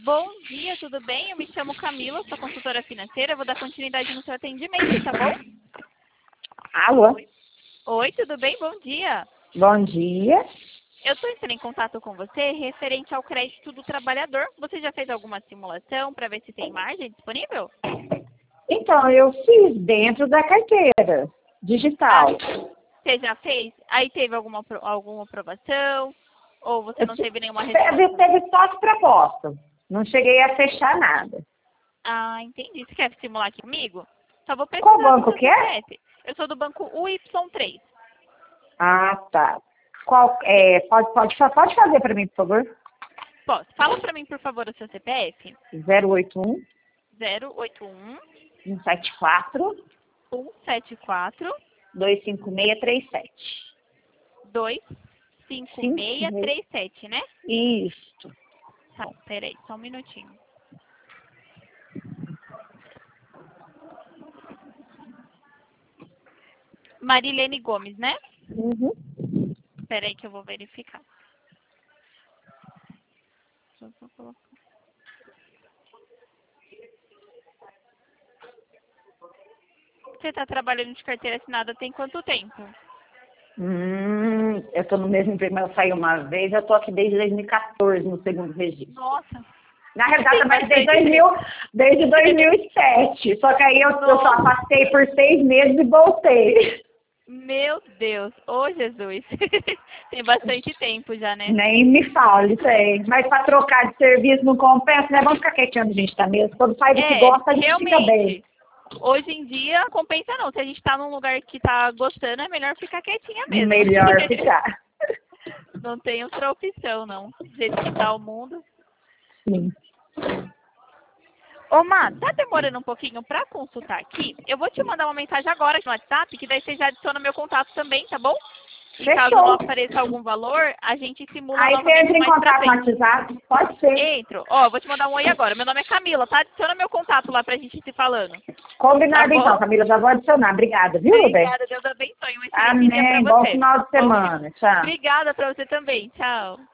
Bom dia, tudo bem? Eu me chamo Camila, sou consultora financeira. Vou dar continuidade no seu atendimento, tá bom? Alô? Oi, tudo bem? Bom dia. Bom dia. Eu estou entrando em contato com você referente ao crédito do trabalhador. Você já fez alguma simulação para ver se tem margem disponível? Então, eu fiz dentro da carteira digital. Você já fez? Aí teve alguma aprovação? Ou você não teve nenhuma resposta? Teve só as propostas. Não cheguei a fechar nada. Ah, entendi. Você quer simular aqui comigo? Só vou precisar Qual do banco seu que é? CPF. Eu sou do banco UY3. Ah, tá. Pode fazer para mim, por favor? Posso? Fala para mim, por favor, o seu CPF. 081 081 174 174 25637. 25637, né? Isso. Tá, peraí, só um minutinho. Marilene Gomes, né? Uhum. Peraí que eu vou verificar. Deixa eu colocar. Você está trabalhando de carteira assinada tem quanto tempo? Eu tô no mesmo emprego, mas eu saí uma vez. Eu tô aqui desde 2014 no segundo registro. Nossa. Na verdade, mas desde 2007. Só que aí eu só passei por 6 meses e voltei. Meu Deus. Ô, Jesus. Tem bastante tempo já, né? Nem me fale, tem. Mas para trocar de serviço não compensa, né? Vamos ficar quietinho onde a gente tá mesmo. Quando faz o que gosta, a gente fica bem. Hoje em dia, compensa não. Se a gente tá num lugar que tá gostando, é melhor ficar quietinha mesmo. Melhor ficar. Não tem outra opção, não. Do jeito que tá o mundo. Sim. Ô, Má, tá demorando um pouquinho pra consultar aqui? Eu vou te mandar uma mensagem agora no WhatsApp, que daí você já adiciona meu contato também, tá bom? E Fechou. caso não apareça algum valor, a gente simula aí novamente você entra em mais pra contato no frente. WhatsApp? Pode ser. Entro. Ó, vou te mandar um oi agora. Meu nome é Camila, tá? Adiciona meu contato lá pra gente ir se falando. Combinado Tá então, Camila. Já vou adicionar. Obrigada, viu, bem? Obrigada, Deus abençoe. Um excelente dia pra Amém. você. Bom final de semana. Tchau. Obrigada pra você também. Tchau.